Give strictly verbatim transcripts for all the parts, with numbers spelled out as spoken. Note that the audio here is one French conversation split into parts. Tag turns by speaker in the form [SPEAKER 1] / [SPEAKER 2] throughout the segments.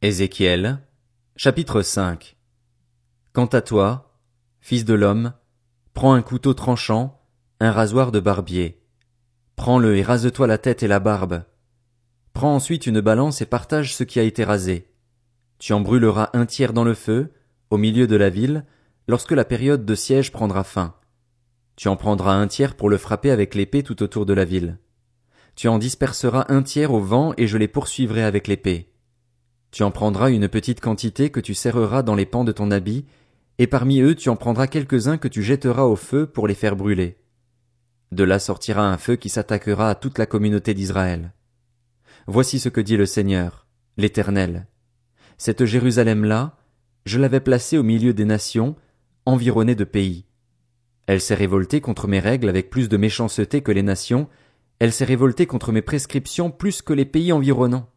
[SPEAKER 1] Ézéchiel, chapitre cinq. Quant à toi, fils de l'homme, prends un couteau tranchant, un rasoir de barbier. Prends-le et rase-toi la tête et la barbe. Prends ensuite une balance et partage ce qui a été rasé. Tu en brûleras un tiers dans le feu, au milieu de la ville, lorsque la période de siège prendra fin. Tu en prendras un tiers pour le frapper avec l'épée tout autour de la ville. Tu en disperseras un tiers au vent et je les poursuivrai avec l'épée. Tu en prendras une petite quantité que tu serreras dans les pans de ton habit, et parmi eux tu en prendras quelques-uns que tu jetteras au feu pour les faire brûler. De là sortira un feu qui s'attaquera à toute la communauté d'Israël. Voici ce que dit le Seigneur, l'Éternel. Cette Jérusalem-là, je l'avais placée au milieu des nations, environnée de pays. Elle s'est révoltée contre mes règles avec plus de méchanceté que les nations, elle s'est révoltée contre mes prescriptions plus que les pays environnants.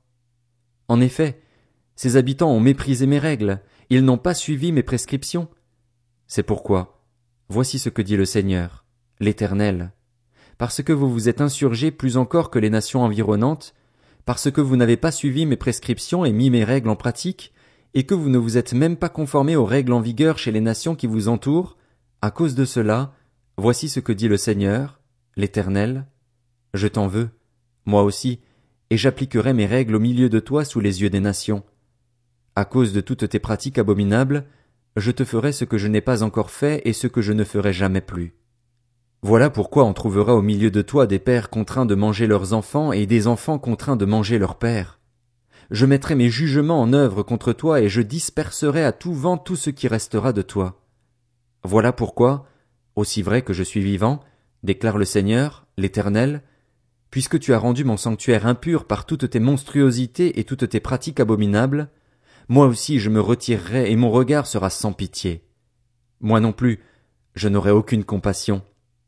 [SPEAKER 1] En effet, ses habitants ont méprisé mes règles, ils n'ont pas suivi mes prescriptions. C'est pourquoi, voici ce que dit le Seigneur, l'Éternel. Parce que vous vous êtes insurgés plus encore que les nations environnantes, parce que vous n'avez pas suivi mes prescriptions et mis mes règles en pratique, et que vous ne vous êtes même pas conformés aux règles en vigueur chez les nations qui vous entourent, à cause de cela, voici ce que dit le Seigneur, l'Éternel. Je t'en veux, moi aussi, et j'appliquerai mes règles au milieu de toi sous les yeux des nations. À cause de toutes tes pratiques abominables, je te ferai ce que je n'ai pas encore fait et ce que je ne ferai jamais plus. Voilà pourquoi on trouvera au milieu de toi des pères contraints de manger leurs enfants et des enfants contraints de manger leurs pères. Je mettrai mes jugements en œuvre contre toi et je disperserai à tout vent tout ce qui restera de toi. Voilà pourquoi, aussi vrai que je suis vivant, déclare le Seigneur, l'Éternel, puisque tu as rendu mon sanctuaire impur par toutes tes monstruosités et toutes tes pratiques abominables, moi aussi je me retirerai et mon regard sera sans pitié. Moi non plus, je n'aurai aucune compassion.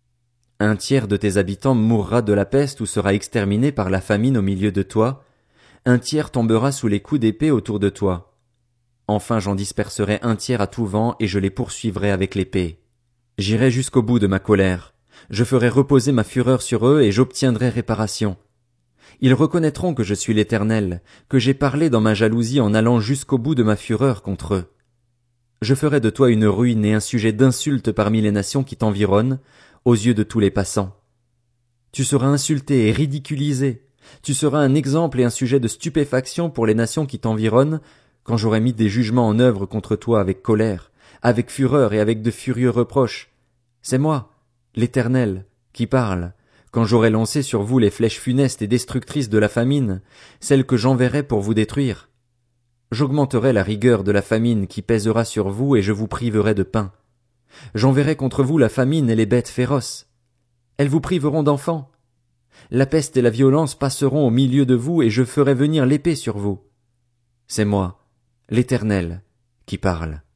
[SPEAKER 1] Un tiers de tes habitants mourra de la peste ou sera exterminé par la famine au milieu de toi, un tiers tombera sous les coups d'épée autour de toi. Enfin j'en disperserai un tiers à tout vent et je les poursuivrai avec l'épée. J'irai jusqu'au bout de ma colère, je ferai reposer ma fureur sur eux et j'obtiendrai réparation. Ils reconnaîtront que je suis l'Éternel, que j'ai parlé dans ma jalousie en allant jusqu'au bout de ma fureur contre eux. Je ferai de toi une ruine et un sujet d'insulte parmi les nations qui t'environnent, aux yeux de tous les passants. Tu seras insulté et ridiculisé, tu seras un exemple et un sujet de stupéfaction pour les nations qui t'environnent, quand j'aurai mis des jugements en œuvre contre toi avec colère, avec fureur et avec de furieux reproches. C'est moi, l'Éternel, qui parle, quand j'aurai lancé sur vous les flèches funestes et destructrices de la famine, celles que j'enverrai pour vous détruire. J'augmenterai la rigueur de la famine qui pèsera sur vous et je vous priverai de pain. J'enverrai contre vous la famine et les bêtes féroces. Elles vous priveront d'enfants. La peste et la violence passeront au milieu de vous et je ferai venir l'épée sur vous. C'est moi, l'Éternel, qui parle.